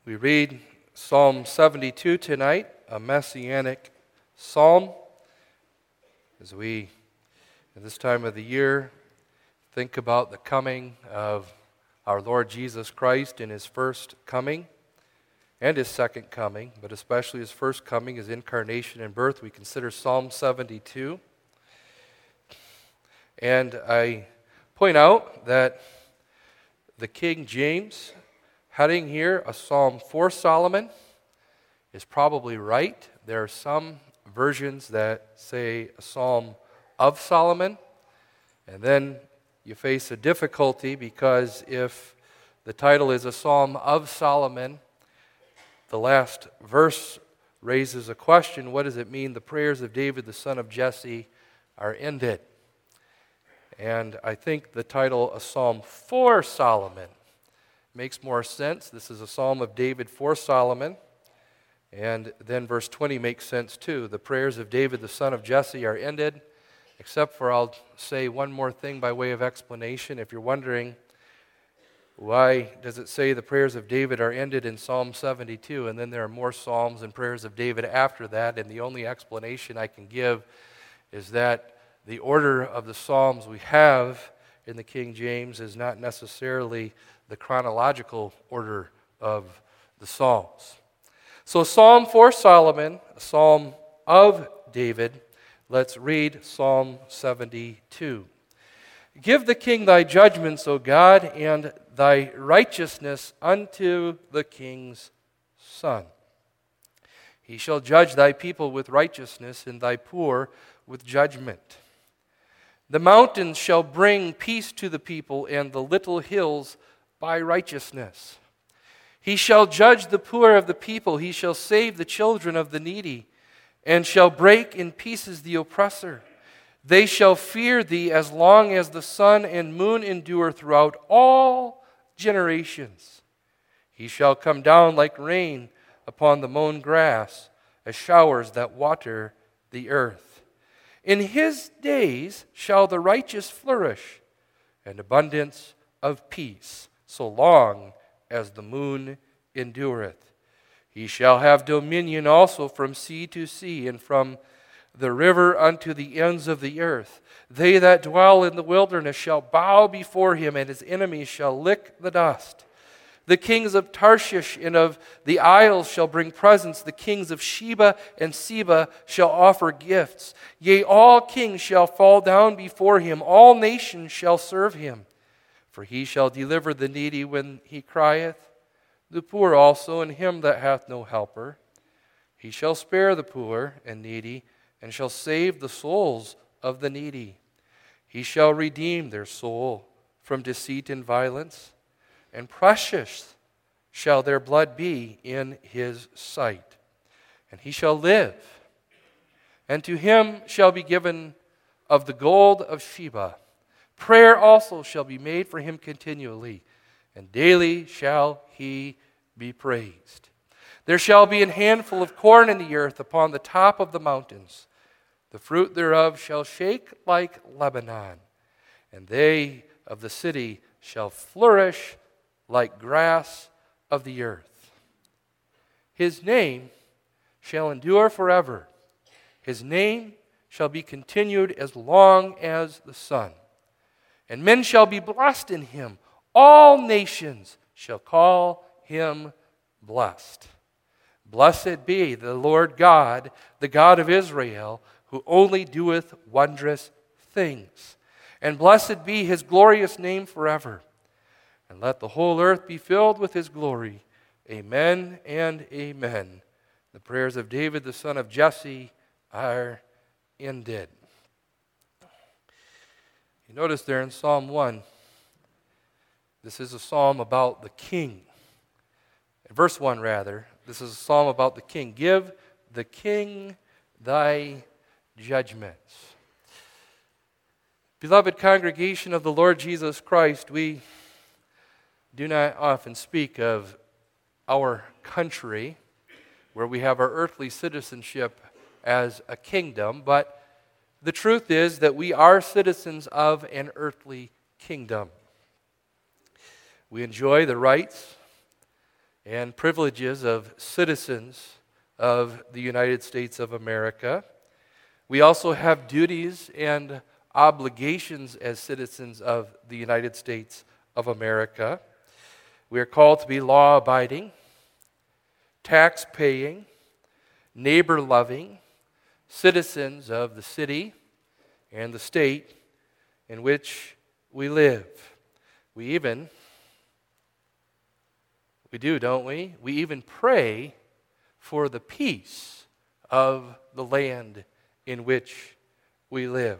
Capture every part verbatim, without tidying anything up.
We read Psalm seventy-two tonight, a messianic psalm, as we, at this time of the year, think about the coming of our Lord Jesus Christ in His first coming and His second coming, but especially His first coming, His incarnation and birth. We consider Psalm seventy-two. And I point out that the King James heading here, a psalm for Solomon, is probably right. There are some versions that say a psalm of Solomon, and then you face a difficulty because if the title is a psalm of Solomon, the last verse raises a question: what does it mean the prayers of David the son of Jesse are ended? And I think the title, a psalm for Solomon, makes more sense. This is a psalm of David for Solomon. And then verse twenty makes sense too. The prayers of David the son of Jesse are ended, except for I'll say one more thing by way of explanation. If you're wondering, why does it say the prayers of David are ended in Psalm seventy-two, and then there are more psalms and prayers of David after that? And the only explanation I can give is that the order of the psalms we have in the King James is not necessarily the chronological order of the psalms. So a psalm for Solomon, a psalm of David. Let's read Psalm seventy-two. Give the king thy judgments, O God, and thy righteousness unto the king's son. He shall judge thy people with righteousness, and thy poor with judgment. The mountains shall bring peace to the people, and the little hills by righteousness. He shall judge the poor of the people. He shall save the children of the needy, and shall break in pieces the oppressor. They shall fear thee as long as the sun and moon endure throughout all generations. He shall come down like rain upon the mown grass, as showers that water the earth. In his days shall the righteous flourish, and abundance of peace, so long as the moon endureth. He shall have dominion also from sea to sea, and from the river unto the ends of the earth. They that dwell in the wilderness shall bow before him, and his enemies shall lick the dust. The kings of Tarshish and of the isles shall bring presents. The kings of Sheba and Seba shall offer gifts. Yea, all kings shall fall down before him. All nations shall serve him. For he shall deliver the needy when he crieth, the poor also, and him that hath no helper. He shall spare the poor and needy, and shall save the souls of the needy. He shall redeem their soul from deceit and violence, and precious shall their blood be in his sight. And he shall live, and to him shall be given of the gold of Sheba. Prayer also shall be made for him continually, and daily shall he be praised. There shall be an handful of corn in the earth upon the top of the mountains. The fruit thereof shall shake like Lebanon, and they of the city shall flourish like grass of the earth. His name shall endure forever. His name shall be continued as long as the sun. And men shall be blessed in him. All nations shall call him blessed. Blessed be the Lord God, the God of Israel, who only doeth wondrous things. And blessed be his glorious name forever. And let the whole earth be filled with his glory. Amen and amen. The prayers of David the son of Jesse are ended. You notice there in Psalm one, this is a psalm about the king. In verse one, rather, this is a psalm about the king. Give the king thy judgments. Beloved congregation of the Lord Jesus Christ, we do not often speak of our country, where we have our earthly citizenship as a kingdom, but the truth is that we are citizens of an earthly kingdom. We enjoy the rights and privileges of citizens of the United States of America. We also have duties and obligations as citizens of the United States of America. We are called to be law-abiding, tax-paying, neighbor-loving citizens of the city and the state in which we live. We even, we do, don't we? We even pray for the peace of the land in which we live.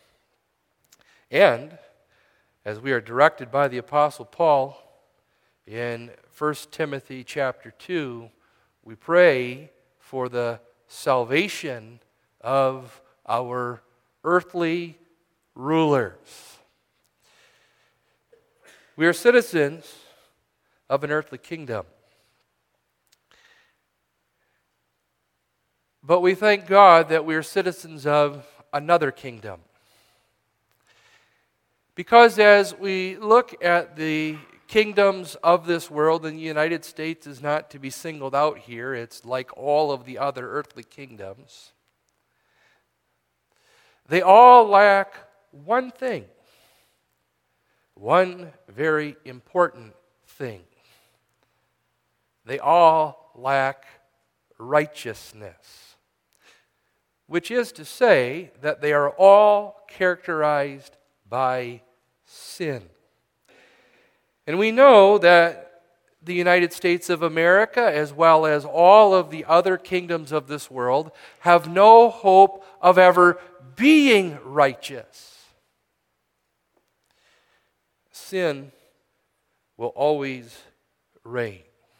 And as we are directed by the Apostle Paul in First Timothy chapter two, we pray for the salvation of our earthly rulers. We are citizens of an earthly kingdom. But we thank God that we are citizens of another kingdom. Because as we look at the kingdoms of this world, and the United States is not to be singled out here, it's like all of the other earthly kingdoms, they all lack one thing, one very important thing. They all lack righteousness, which is to say that they are all characterized by sin. And we know that the United States of America, as well as all of the other kingdoms of this world, have no hope of ever being righteous. Sin will always reign.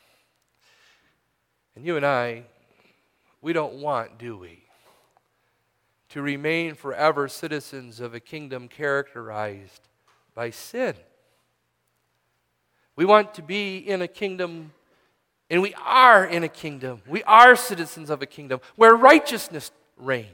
And you and I, we don't want, do we, to remain forever citizens of a kingdom characterized by sin. We want to be in a kingdom, and we are in a kingdom, we are citizens of a kingdom where righteousness reigns.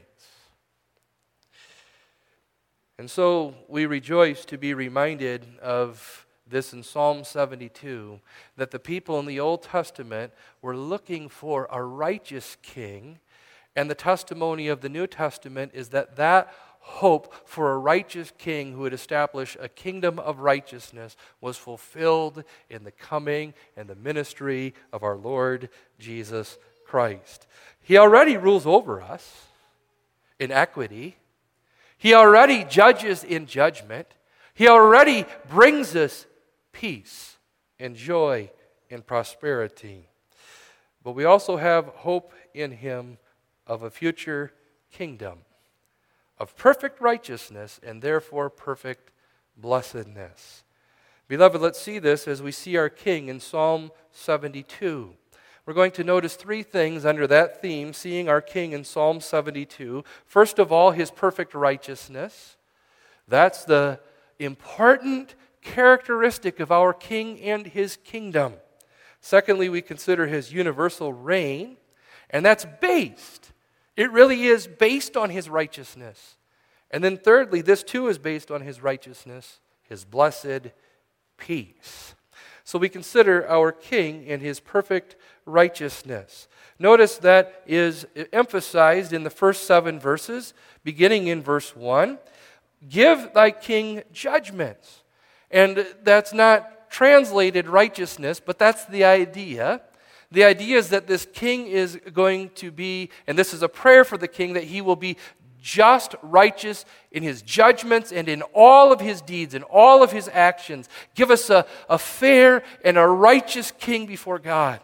And so we rejoice to be reminded of this in Psalm seventy-two, that the people in the Old Testament were looking for a righteous king, and the testimony of the New Testament is that that hope for a righteous king who would establish a kingdom of righteousness was fulfilled in the coming and the ministry of our Lord Jesus Christ. He already rules over us in equity. He already judges in judgment. He already brings us peace and joy and prosperity. But we also have hope in him of a future kingdom of perfect righteousness and therefore perfect blessedness. Beloved, let's see this as we see our King in Psalm seventy-two. We're going to notice three things under that theme, seeing our King in Psalm seventy-two. First of all, his perfect righteousness. That's the important characteristic of our King and his kingdom. Secondly, we consider his universal reign, and that's based It really is based on his righteousness. And then thirdly, this too is based on his righteousness, his blessed peace. So we consider our King and his perfect righteousness. Notice that is emphasized in the first seven verses, beginning in verse one. Give thy king judgments. And that's not translated righteousness, but that's the idea. The idea is that this king is going to be, and this is a prayer for the king, that he will be just, righteous in his judgments and in all of his deeds and all of his actions. Give us a, a fair and a righteous king before God.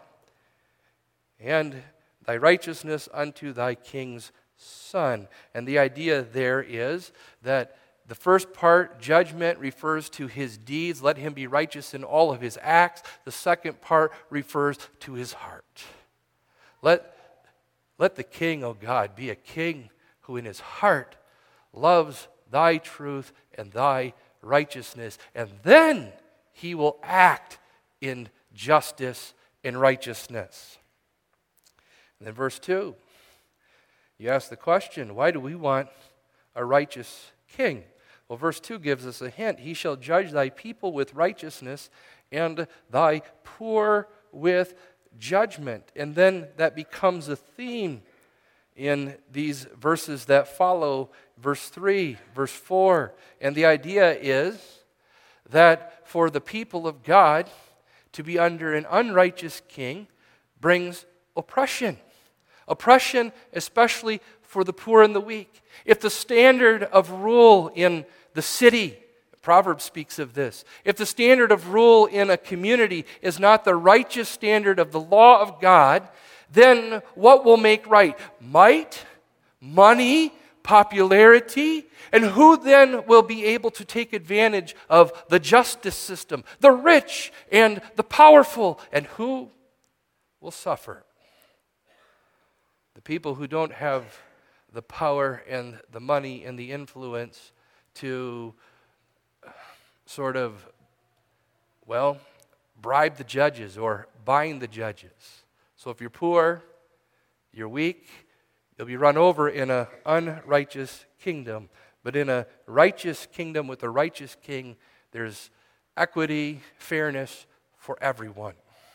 And thy righteousness unto thy king's son. And the idea there is that the first part, judgment, refers to his deeds. Let him be righteous in all of his acts. The second part refers to his heart. Let, let the king, O God, be a king who in his heart loves thy truth and thy righteousness. And then he will act in justice and righteousness. And then verse two, you ask the question, why do we want a righteous king? Well, verse two gives us a hint. He shall judge thy people with righteousness and thy poor with judgment. And then that becomes a theme in these verses that follow, verse three, verse four. And the idea is that for the people of God to be under an unrighteous king brings oppression. Oppression, especially for the poor and the weak. If the standard of rule in the city, Proverbs speaks of this, if the standard of rule in a community is not the righteous standard of the law of God, then what will make right? Might, money, popularity, and who then will be able to take advantage of the justice system? The rich and the powerful, and who will suffer? The people who don't have the power and the money and the influence to sort of, well, bribe the judges or bind the judges. So if you're poor, you're weak, you'll be run over in an unrighteous kingdom. But in a righteous kingdom with a righteous king, there's equity, fairness for everyone.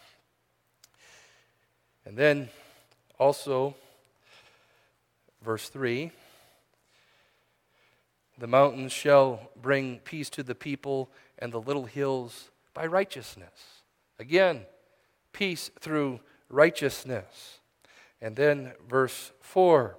And then also, verse three, the mountains shall bring peace to the people, and the little hills by righteousness. Again, peace through righteousness. And then verse four,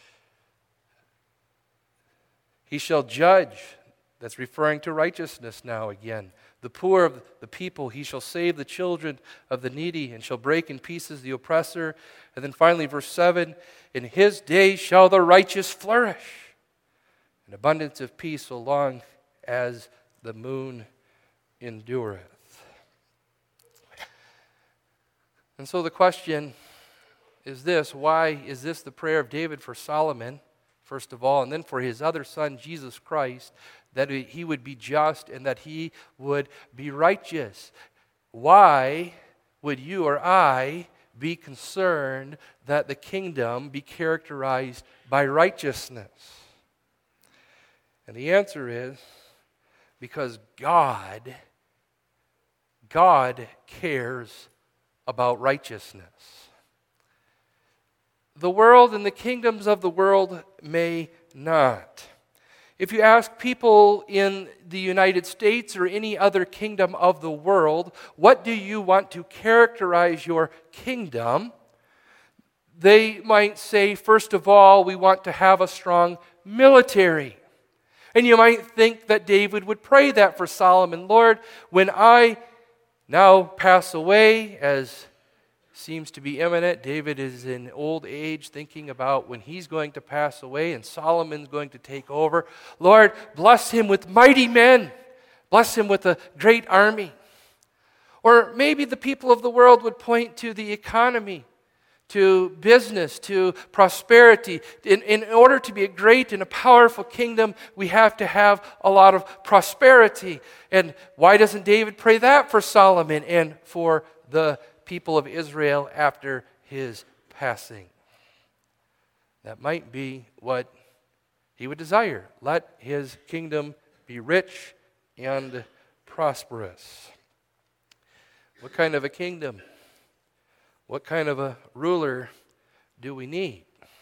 he shall judge. That's referring to righteousness now again. The poor of the people, he shall save the children of the needy, and shall break in pieces the oppressor. And then finally, verse seven, in his days shall the righteous flourish, an abundance of peace so long as the moon endureth. And so the question is this: why is this the prayer of David for Solomon, first of all, and then for his other son, Jesus Christ, that he would be just and that he would be righteous? Why would you or I be concerned that the kingdom be characterized by righteousness? And the answer is because God, God cares about righteousness. The world and the kingdoms of the world may not. If you ask people in the United States or any other kingdom of the world, what do you want to characterize your kingdom? They might say, first of all, we want to have a strong military. And you might think that David would pray that for Solomon. Lord, when I now pass away, as seems to be imminent, David is in old age, thinking about when he's going to pass away and Solomon's going to take over. Lord, bless him with mighty men. Bless him with a great army. Or maybe the people of the world would point to the economy, to business, to prosperity. In, in order to be a great and a powerful kingdom, we have to have a lot of prosperity. And why doesn't David pray that for Solomon and for the people of Israel after his passing? That might be what he would desire. Let his kingdom be rich and prosperous. What kind of a kingdom? What kind of a ruler do we need?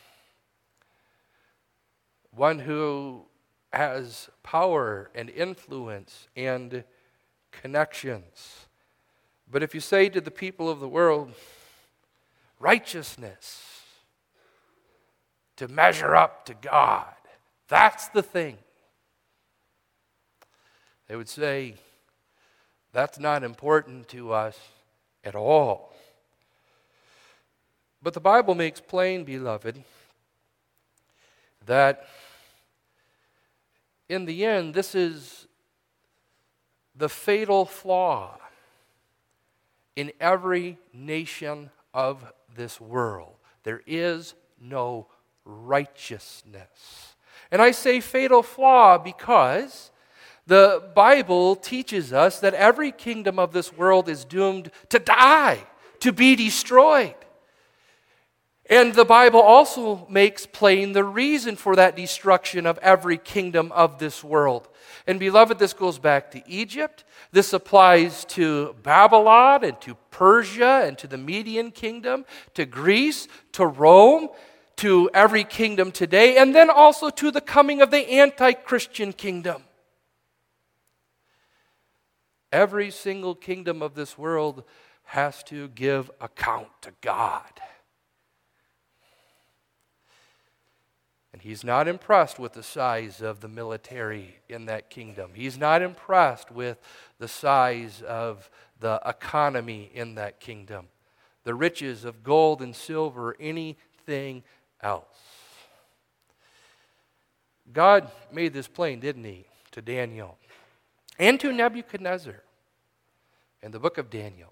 One who has power and influence and connections. But if you say to the people of the world, righteousness, to measure up to God, that's the thing, they would say, that's not important to us at all. But the Bible makes plain, beloved, that in the end, this is the fatal flaw in every nation of this world. There is no righteousness. And I say fatal flaw because the Bible teaches us that every kingdom of this world is doomed to die, to be destroyed. And the Bible also makes plain the reason for that destruction of every kingdom of this world. And beloved, this goes back to Egypt. This applies to Babylon and to Persia and to the Median kingdom, to Greece, to Rome, to every kingdom today, and then also to the coming of the anti-Christian kingdom. Every single kingdom of this world has to give account to God. And he's not impressed with the size of the military in that kingdom. He's not impressed with the size of the economy in that kingdom, the riches of gold and silver, anything else. God made this plain, didn't he, to Daniel and to Nebuchadnezzar in the book of Daniel.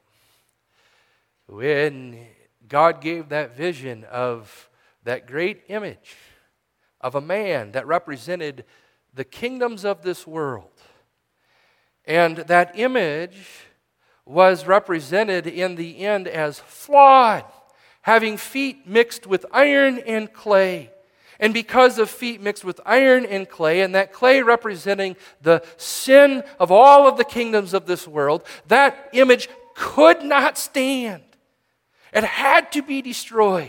When God gave that vision of that great image of a man that represented the kingdoms of this world. And that image was represented in the end as flawed, having feet mixed with iron and clay. And because of feet mixed with iron and clay, and that clay representing the sin of all of the kingdoms of this world, that image could not stand. It had to be destroyed.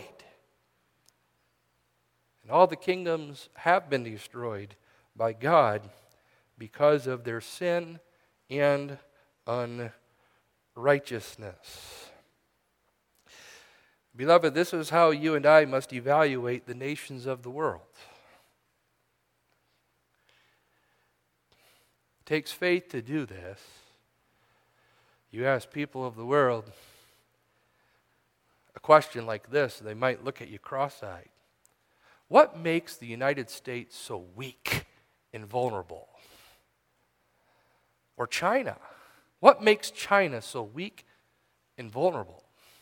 And all the kingdoms have been destroyed by God because of their sin and unrighteousness. Beloved, this is how you and I must evaluate the nations of the world. It takes faith to do this. You ask people of the world a question like this, they might look at you cross-eyed. What makes the United States so weak and vulnerable? Or China? What makes China so weak and vulnerable?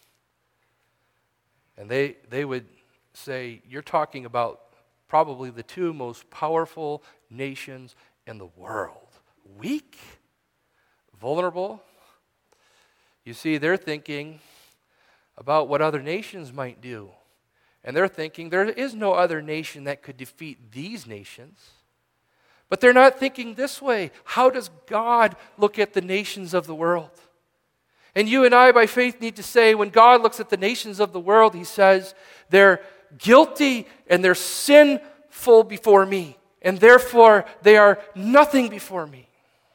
And they, they would say, you're talking about probably the two most powerful nations in the world. Weak? Vulnerable? You see, they're thinking about what other nations might do. And they're thinking there is no other nation that could defeat these nations. But they're not thinking this way. How does God look at the nations of the world? And you and I, by faith, need to say, when God looks at the nations of the world, he says, they're guilty and they're sinful before me. And therefore, they are nothing before me.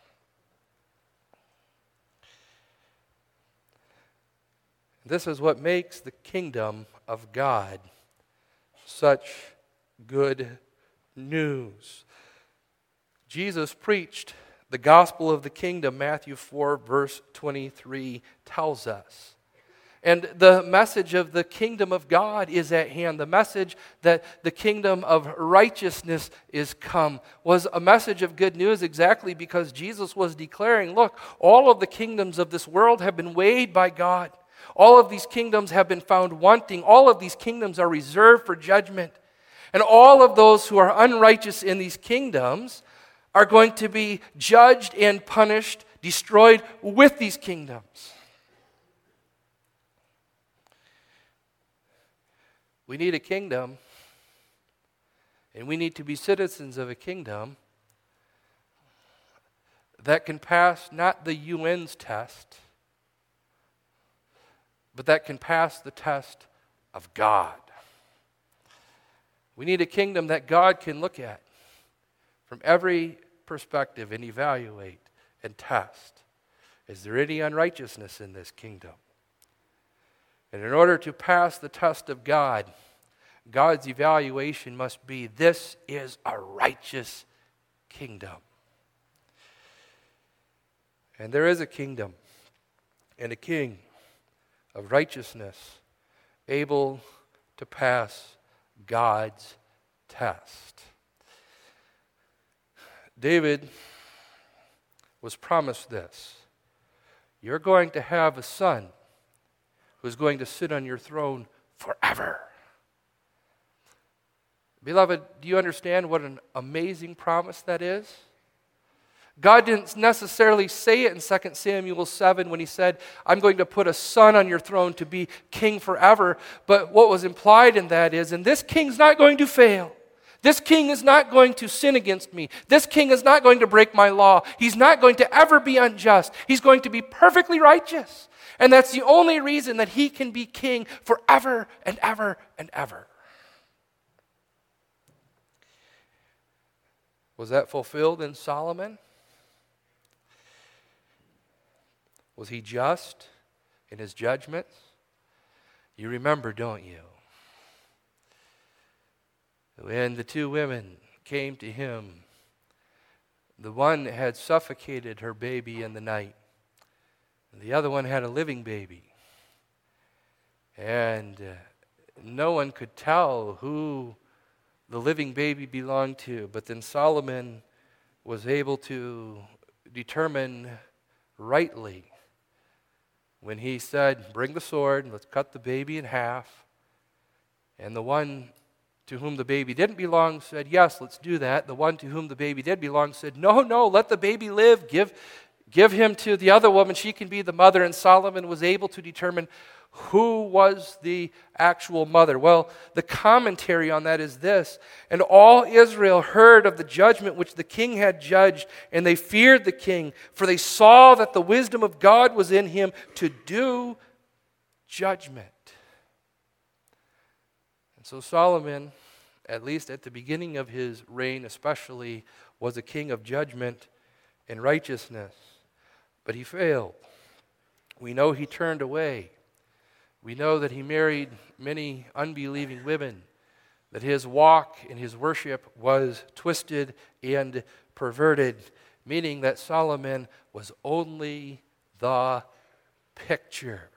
This is what makes the kingdom of God such good news. Jesus preached the gospel of the kingdom, Matthew four, verse twenty-three tells us. And the message of the kingdom of God is at hand. The message that the kingdom of righteousness is come was a message of good news exactly because Jesus was declaring, look, all of the kingdoms of this world have been weighed by God. All of these kingdoms have been found wanting. All of these kingdoms are reserved for judgment. And all of those who are unrighteous in these kingdoms are going to be judged and punished, destroyed with these kingdoms. We need a kingdom, and we need to be citizens of a kingdom that can pass not the U N's test, but that can pass the test of God. We need a kingdom that God can look at from every perspective and evaluate and test. Is there any unrighteousness in this kingdom? And in order to pass the test of God, God's evaluation must be, this is a righteous kingdom. And there is a kingdom and a king of righteousness, able to pass God's test. David was promised this. You're going to have a son who's going to sit on your throne forever. Beloved, do you understand what an amazing promise that is? God didn't necessarily say it in Second Samuel seven when he said, I'm going to put a son on your throne to be king forever. But what was implied in that is, and this king's not going to fail. This king is not going to sin against me. This king is not going to break my law. He's not going to ever be unjust. He's going to be perfectly righteous. And that's the only reason that he can be king forever and ever and ever. Was that fulfilled in Solomon? Was he just in his judgments? You remember, don't you? When the two women came to him, the one had suffocated her baby in the night, and the other one had a living baby. And uh, no one could tell who the living baby belonged to, but then Solomon was able to determine rightly when he said, bring the sword, and let's cut the baby in half. And the one to whom the baby didn't belong said, yes, let's do that. The one to whom the baby did belong said, no, no, let the baby live. Give, give him to the other woman. She can be the mother. And Solomon was able to determine who was the actual mother. Well, the commentary on that is this: and all Israel heard of the judgment which the king had judged, and they feared the king, for they saw that the wisdom of God was in him to do judgment. And so Solomon, at least at the beginning of his reign especially, was a king of judgment and righteousness. But he failed. We know he turned away. We know that he married many unbelieving women, that his walk and his worship was twisted and perverted, meaning that Solomon was only the picture.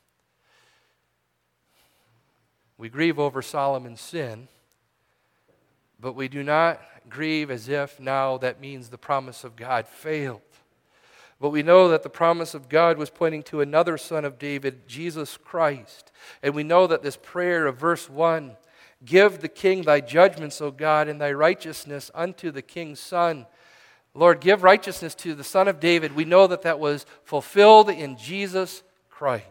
We grieve over Solomon's sin, but we do not grieve as if now that means the promise of God failed. But we know that the promise of God was pointing to another son of David, Jesus Christ. And we know that this prayer of verse one, give the king thy judgments, O God, and thy righteousness unto the king's son. Lord, give righteousness to the son of David. We know that that was fulfilled in Jesus Christ.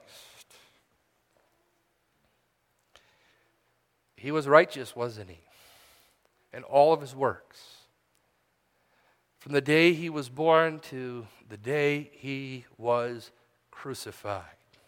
He was righteous, wasn't he? In all of his works. From the day he was born to the day he was crucified.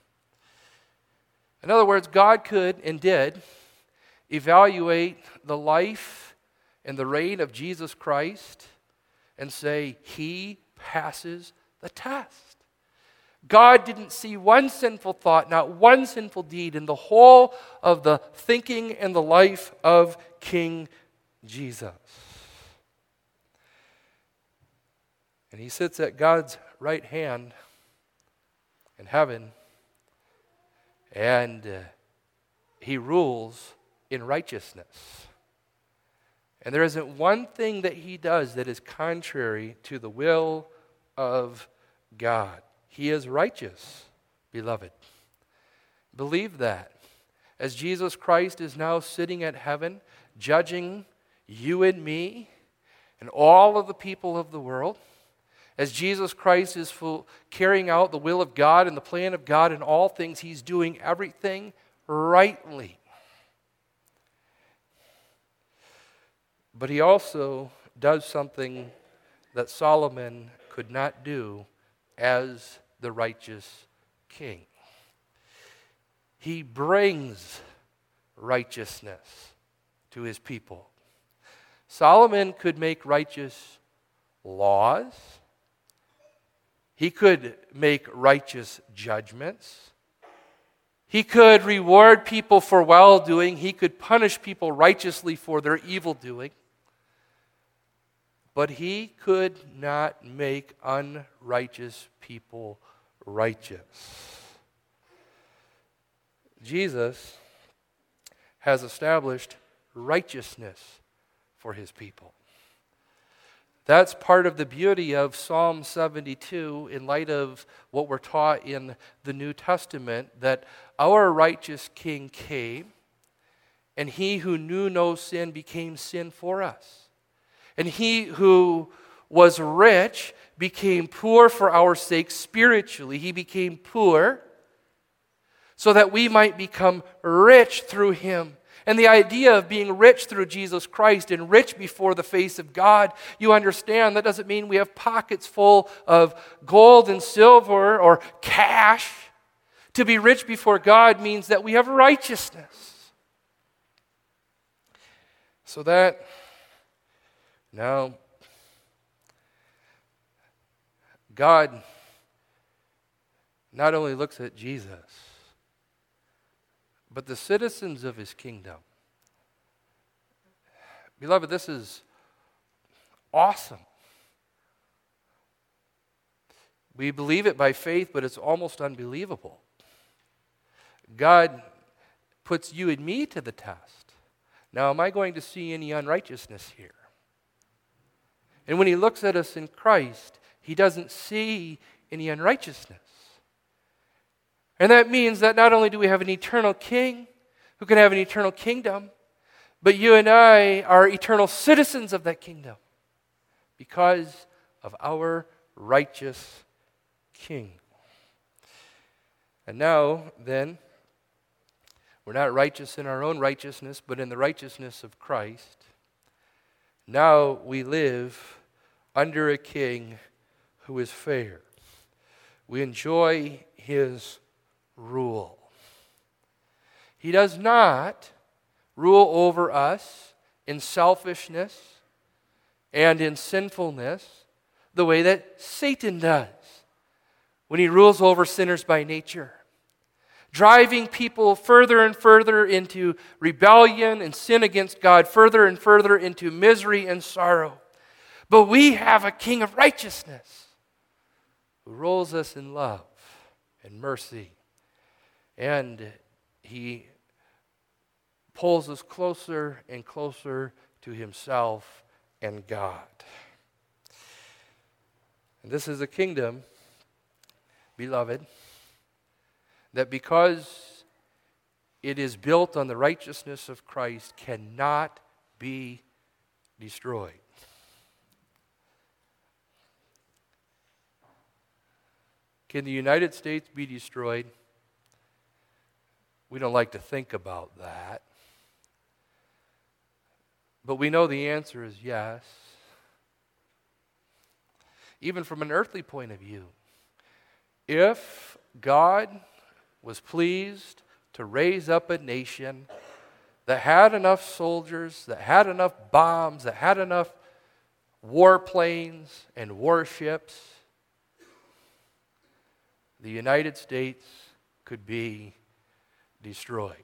In other words, God could and did evaluate the life and the reign of Jesus Christ and say, he passes the test. God didn't see one sinful thought, not one sinful deed in the whole of the thinking and the life of King Jesus. And he sits at God's right hand in heaven, and uh, he rules in righteousness. And there isn't one thing that he does that is contrary to the will of God. He is righteous, beloved. Believe that. As Jesus Christ is now sitting at heaven, judging you and me and all of the people of the world, as Jesus Christ is full, carrying out the will of God and the plan of God in all things, he's doing everything rightly. But he also does something that Solomon could not do as the righteous king. He brings righteousness to his people. Solomon could make righteous laws. He could make righteous judgments. He could reward people for well-doing. He could punish people righteously for their evil-doing. But he could not make unrighteous people righteous. Jesus has established righteousness for his people. That's part of the beauty of Psalm seventy-two in light of what we're taught in the New Testament, that our righteous King came, and he who knew no sin became sin for us. And he who was rich became poor for our sake spiritually. He became poor so that we might become rich through him. And the idea of being rich through Jesus Christ and rich before the face of God, you understand that doesn't mean we have pockets full of gold and silver or cash. To be rich before God means that we have righteousness. So that now God not only looks at Jesus, but the citizens of his kingdom. Beloved, this is awesome. We believe it by faith, but it's almost unbelievable. God puts you and me to the test. Now, am I going to see any unrighteousness here? And when he looks at us in Christ, he doesn't see any unrighteousness. And that means that not only do we have an eternal king who can have an eternal kingdom, but you and I are eternal citizens of that kingdom because of our righteous king. And now, then, we're not righteous in our own righteousness, but in the righteousness of Christ. Now we live under a king who is fair. We enjoy his rule. He does not rule over us in selfishness and in sinfulness the way that Satan does when he rules over sinners by nature, driving people further and further into rebellion and sin against God, further and further into misery and sorrow. But we have a king of righteousness who rules us in love and mercy. And he pulls us closer and closer to himself and God. And this is a kingdom, beloved, that because it is built on the righteousness of Christ, cannot be destroyed. Can the United States be destroyed? We don't like to think about that. But we know the answer is yes. Even from an earthly point of view, if God was pleased to raise up a nation that had enough soldiers, that had enough bombs, that had enough warplanes and warships, the United States could be destroyed.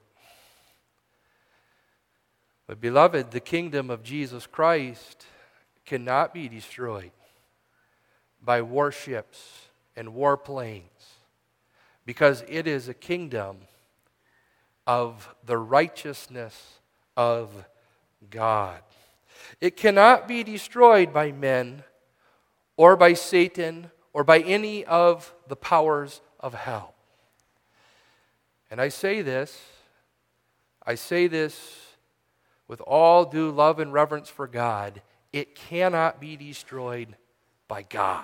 But beloved, the kingdom of Jesus Christ cannot be destroyed by warships and warplanes, because it is a kingdom of the righteousness of God. It cannot be destroyed by men or by Satan or by any of the powers of hell. And I say this, I say this with all due love and reverence for God, it cannot be destroyed by God.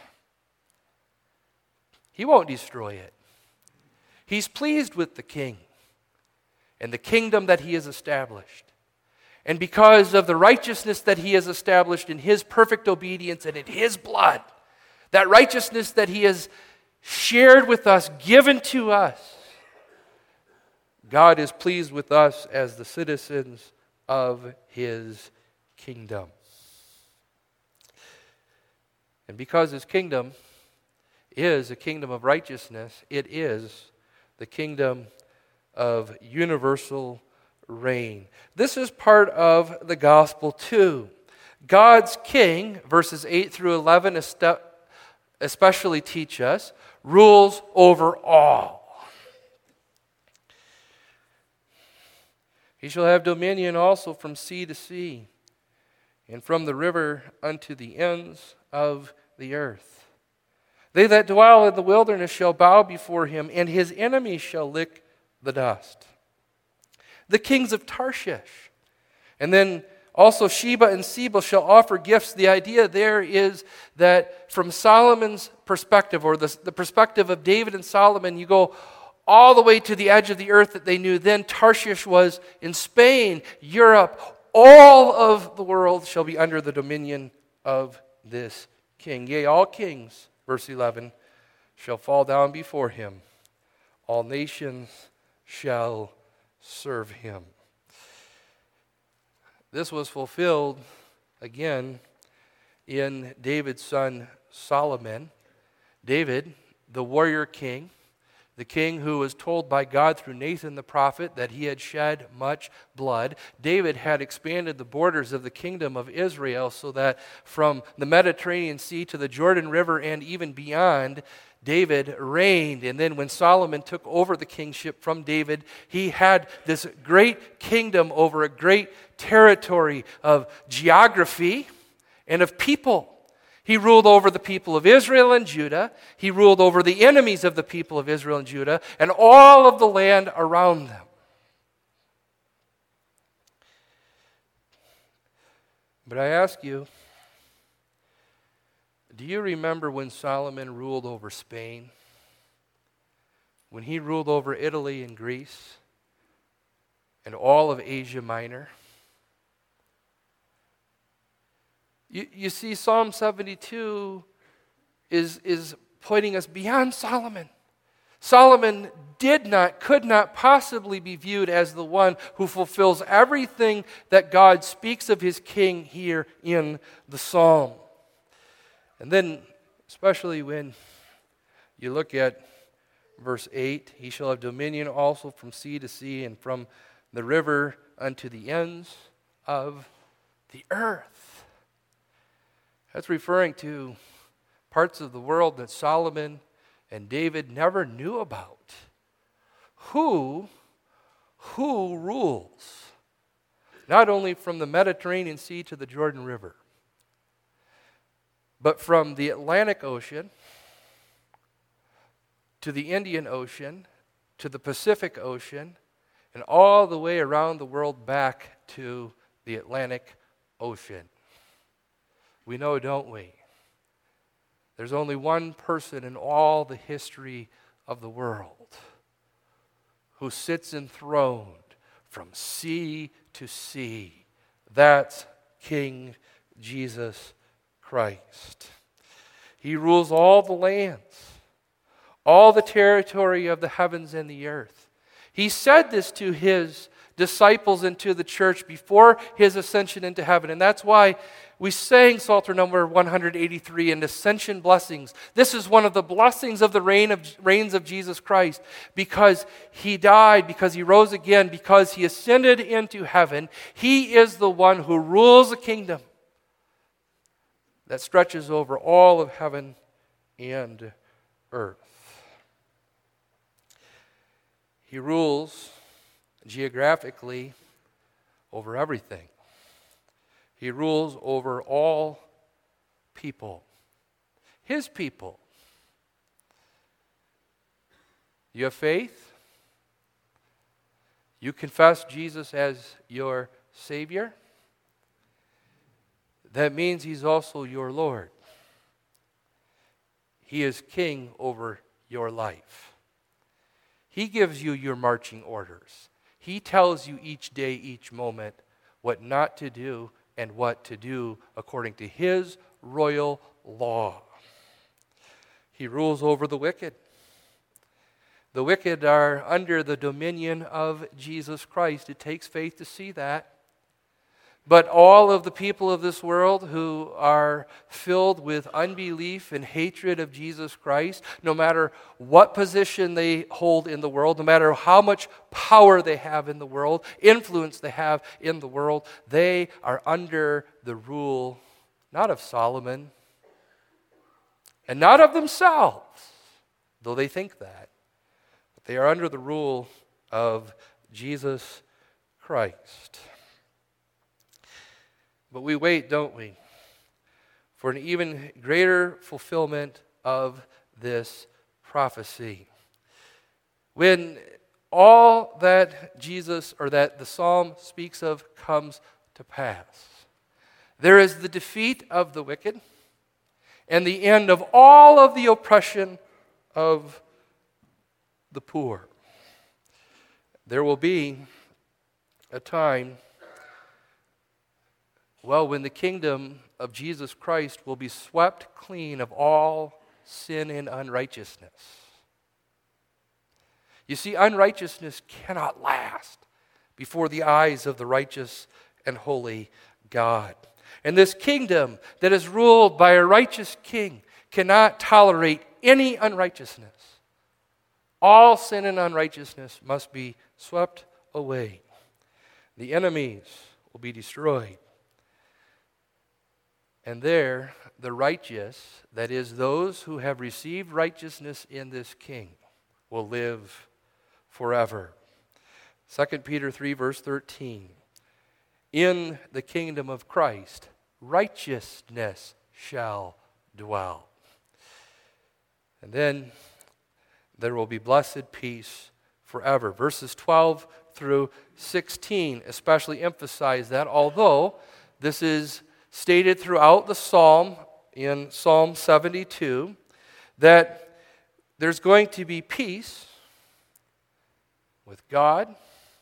He won't destroy it. He's pleased with the king and the kingdom that he has established. And because of the righteousness that he has established in his perfect obedience and in his blood, that righteousness that he has shared with us, given to us, God is pleased with us as the citizens of his kingdom. And because his kingdom is a kingdom of righteousness, it is the kingdom of universal reign. This is part of the gospel too. God's king, verses eight through eleven especially teach us, rules over all. He shall have dominion also from sea to sea, and from the river unto the ends of the earth. They that dwell in the wilderness shall bow before him, and his enemies shall lick the dust. The kings of Tarshish. And then Also, Sheba and Seba shall offer gifts. The idea there is that from Solomon's perspective, or the, the perspective of David and Solomon, you go all the way to the edge of the earth that they knew then. Tarshish was in Spain, Europe. All of the world shall be under the dominion of this king. Yea, all kings, verse eleven, shall fall down before him. All nations shall serve him. This was fulfilled, again, in David's son Solomon. David, the warrior king, the king who was told by God through Nathan the prophet that he had shed much blood. David had expanded the borders of the kingdom of Israel so that from the Mediterranean Sea to the Jordan River and even beyond, David reigned. And then when Solomon took over the kingship from David, he had this great kingdom over a great territory of geography and of people. He ruled over the people of Israel and Judah. He ruled over the enemies of the people of Israel and Judah and all of the land around them. But I ask you, do you remember when Solomon ruled over Spain? When he ruled over Italy and Greece and all of Asia Minor? You, you see, Psalm seventy-two is, is pointing us beyond Solomon. Solomon did not, could not possibly be viewed as the one who fulfills everything that God speaks of his king here in the psalm. And then, especially when you look at verse eight, he shall have dominion also from sea to sea and from the river unto the ends of the earth. That's referring to parts of the world that Solomon and David never knew about. Who, who rules? Not only from the Mediterranean Sea to the Jordan River, but from the Atlantic Ocean to the Indian Ocean to the Pacific Ocean and all the way around the world back to the Atlantic Ocean. We know, don't we? There's only one person in all the history of the world who sits enthroned from sea to sea. That's King Jesus Christ. He rules all the lands, all the territory of the heavens and the earth. He said this to his disciples and to the church before his ascension into heaven. And that's why we sang Psalter number one hundred eighty-three in Ascension Blessings. This is one of the blessings of the reign of, reigns of Jesus Christ. Because he died, because he rose again, because he ascended into heaven, he is the one who rules a kingdom that stretches over all of heaven and earth. He rules geographically over everything. He rules over all people. His people. You have faith? You confess Jesus as your Savior? That means he's also your Lord. He is king over your life. He gives you your marching orders. He tells you each day, each moment, what not to do and what to do according to his royal law. He rules over the wicked. The wicked are under the dominion of Jesus Christ. It takes faith to see that. But all of the people of this world who are filled with unbelief and hatred of Jesus Christ, no matter what position they hold in the world, no matter how much power they have in the world, influence they have in the world, they are under the rule, not of Solomon, and not of themselves, though they think that. But they are under the rule of Jesus Christ. But we wait, don't we, for an even greater fulfillment of this prophecy. When all that Jesus, or that the psalm speaks of, comes to pass. There is the defeat of the wicked and the end of all of the oppression of the poor. There will be a time, well, when the kingdom of Jesus Christ will be swept clean of all sin and unrighteousness. You see, unrighteousness cannot last before the eyes of the righteous and holy God. And this kingdom that is ruled by a righteous king cannot tolerate any unrighteousness. All sin and unrighteousness must be swept away. The enemies will be destroyed. And there, the righteous, that is, those who have received righteousness in this king, will live forever. Second Peter three, verse thirteen. In the kingdom of Christ, righteousness shall dwell. And then there will be blessed peace forever. Verses twelve through sixteen especially emphasize that, although this is stated throughout the psalm in Psalm seventy-two, that there's going to be peace with God,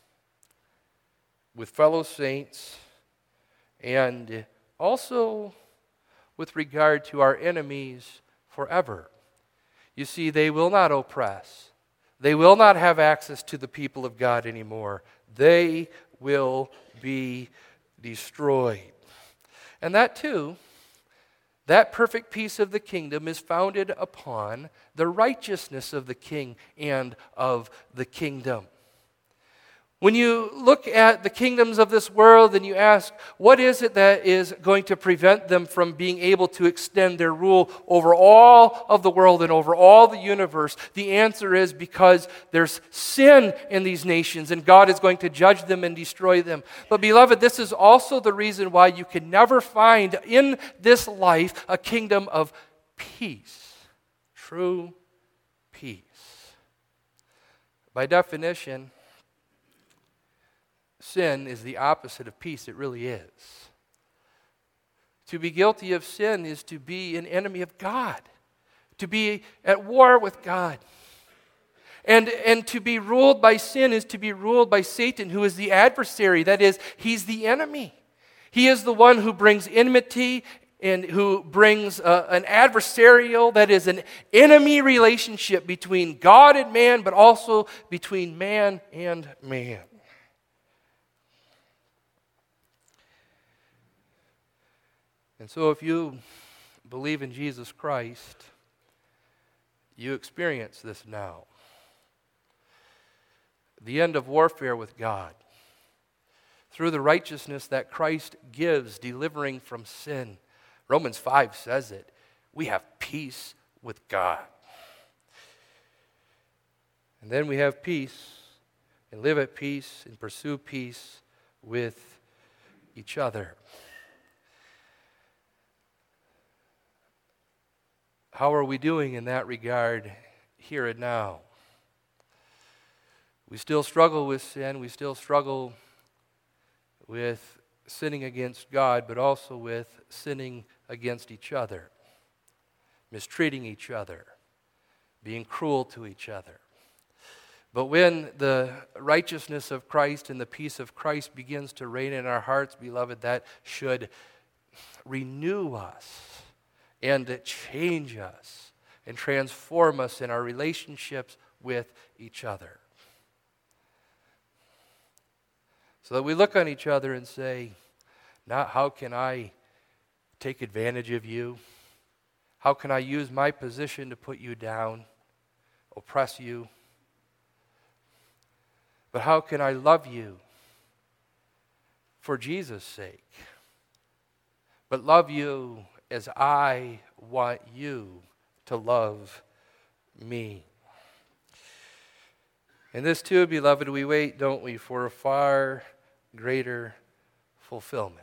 with fellow saints, and also with regard to our enemies forever. You see, they will not oppress. They will not have access to the people of God anymore. They will be destroyed. And that too, that perfect peace of the kingdom is founded upon the righteousness of the king and of the kingdom. When you look at the kingdoms of this world and you ask, what is it that is going to prevent them from being able to extend their rule over all of the world and over all the universe? The answer is because there's sin in these nations and God is going to judge them and destroy them. But beloved, this is also the reason why you can never find in this life a kingdom of peace, true peace. By definition, sin is the opposite of peace. It really is. To be guilty of sin is to be an enemy of God, to be at war with God. And, and to be ruled by sin is to be ruled by Satan, who is the adversary. That is, he's the enemy. He is the one who brings enmity and who brings uh, an adversarial, that is, an enemy relationship between God and man, but also between man and man. And so if you believe in Jesus Christ, you experience this now. The end of warfare with God through the righteousness that Christ gives, delivering from sin. Romans five says it. We have peace with God. And then we have peace and live at peace and pursue peace with each other. How are we doing in that regard here and now? We still struggle with sin. We still struggle with sinning against God, but also with sinning against each other, mistreating each other, being cruel to each other. But when the righteousness of Christ and the peace of Christ begins to reign in our hearts, beloved, that should renew us and change us and transform us in our relationships with each other. So that we look on each other and say, not how can I take advantage of you? How can I use my position to put you down, oppress you? But how can I love you for Jesus' sake? But love you as I want you to love me. And this too, beloved, we wait, don't we, for a far greater fulfillment.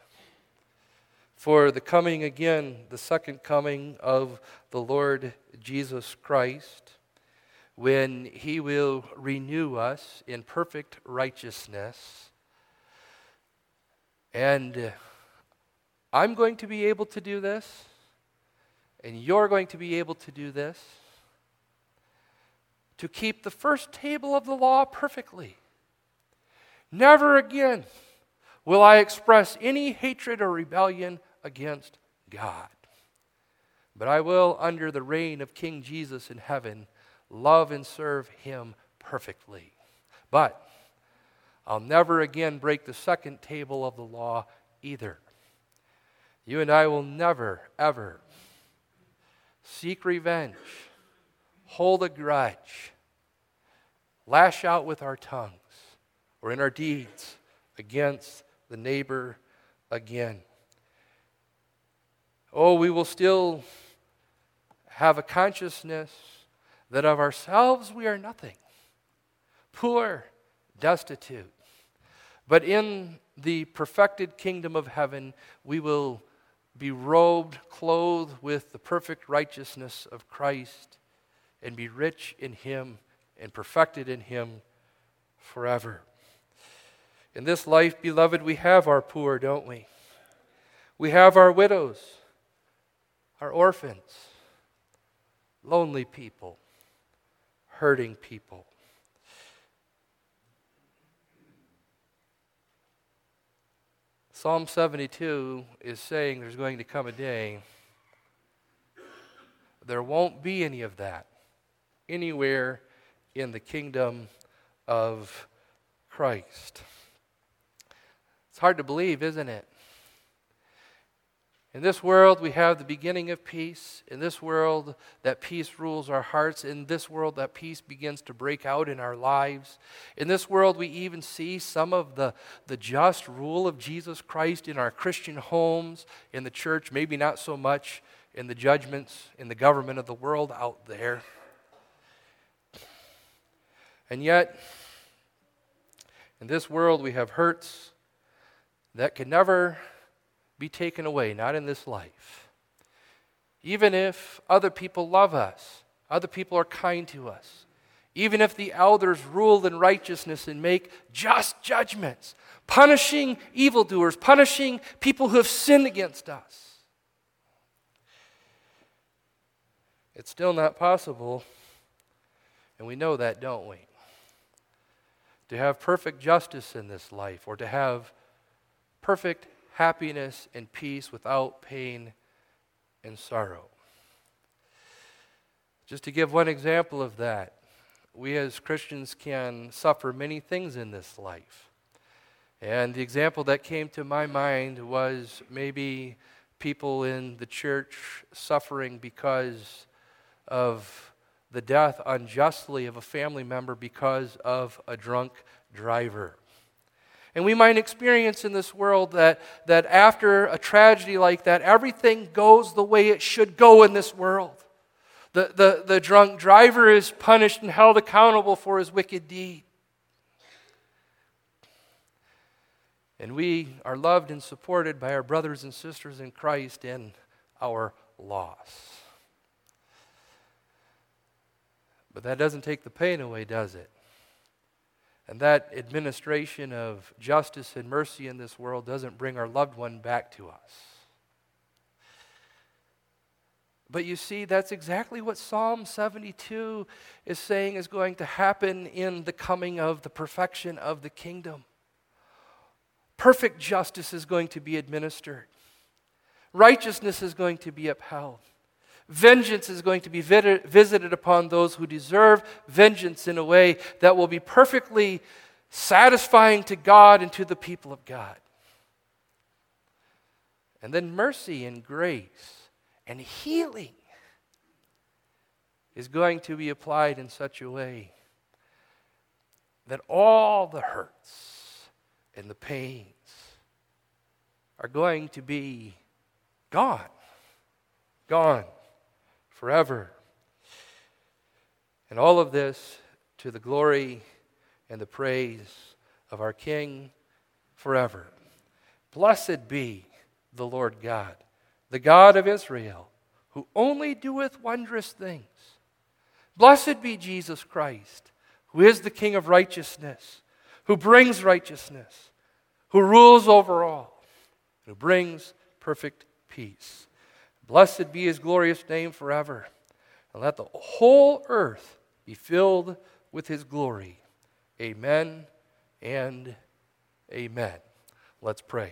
For the coming again, the second coming of the Lord Jesus Christ, when He will renew us in perfect righteousness And uh, I'm going to be able to do this, and you're going to be able to do this, to keep the first table of the law perfectly. Never again will I express any hatred or rebellion against God. But I will, under the reign of King Jesus in heaven, love and serve him perfectly. But I'll never again break the second table of the law either. You and I will never, ever seek revenge, hold a grudge, lash out with our tongues or in our deeds against the neighbor again. Oh, we will still have a consciousness that of ourselves we are nothing, poor, destitute. But in the perfected kingdom of heaven, we will be robed, clothed with the perfect righteousness of Christ, and be rich in him and perfected in him forever. In this life, beloved, we have our poor, don't we? We have our widows, our orphans, lonely people, hurting people. Psalm seventy-two is saying there's going to come a day there won't be any of that anywhere in the kingdom of Christ. It's hard to believe, isn't it? In this world, we have the beginning of peace. In this world, that peace rules our hearts. In this world, that peace begins to break out in our lives. In this world, we even see some of the, the just rule of Jesus Christ in our Christian homes, in the church, maybe not so much in the judgments, in the government of the world out there. And yet, in this world, we have hurts that can never be taken away, not in this life. Even if other people love us, other people are kind to us, even if the elders rule in righteousness and make just judgments, punishing evildoers, punishing people who have sinned against us, it's still not possible, and we know that, don't we? To have perfect justice in this life, or to have perfect happiness and peace without pain and sorrow. Just to give one example of that, we as Christians can suffer many things in this life. And the example that came to my mind was maybe people in the church suffering because of the death unjustly of a family member because of a drunk driver. And we might experience in this world that, that after a tragedy like that, everything goes the way it should go in this world. The, the, the drunk driver is punished and held accountable for his wicked deed. And we are loved and supported by our brothers and sisters in Christ in our loss. But that doesn't take the pain away, does it? And that administration of justice and mercy in this world doesn't bring our loved one back to us. But you see, that's exactly what Psalm seventy-two is saying is going to happen in the coming of the perfection of the kingdom. Perfect justice is going to be administered. Righteousness is going to be upheld. Vengeance is going to be visited upon those who deserve vengeance in a way that will be perfectly satisfying to God and to the people of God. And then mercy and grace and healing is going to be applied in such a way that all the hurts and the pains are going to be gone. Gone. Forever. And all of this to the glory and the praise of our King forever. Blessed be the Lord God, the God of Israel, who only doeth wondrous things. Blessed be Jesus Christ, who is the King of righteousness, who brings righteousness, who rules over all. who brings perfect peace. Blessed be his glorious name forever, and let the whole earth be filled with his glory. Amen and amen. Let's pray.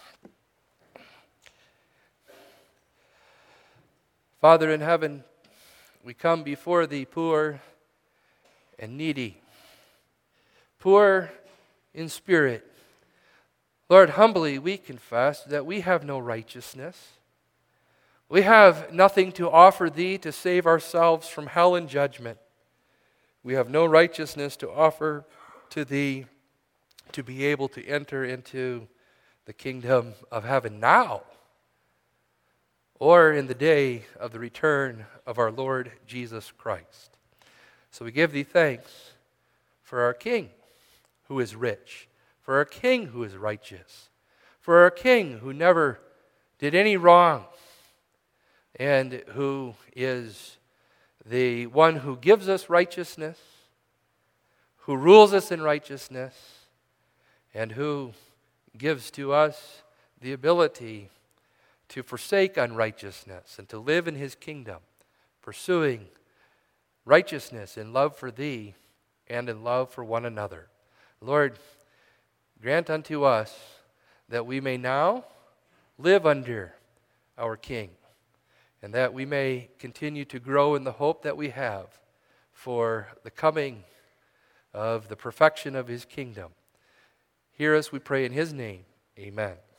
Father in heaven, we come before thee poor and needy, poor in spirit. Lord, humbly we confess that we have no righteousness. We have nothing to offer thee to save ourselves from hell and judgment. We have no righteousness to offer to thee to be able to enter into the kingdom of heaven now, or in the day of the return of our Lord Jesus Christ. So we give thee thanks for our King who is rich, for our King who is righteous, for our King who never did any wrong, and who is the one who gives us righteousness, who rules us in righteousness, and who gives to us the ability to forsake unrighteousness and to live in his kingdom, pursuing righteousness in love for thee and in love for one another. Lord, grant unto us that we may now live under our King, and that we may continue to grow in the hope that we have for the coming of the perfection of his kingdom. Hear us, we pray in his name. Amen.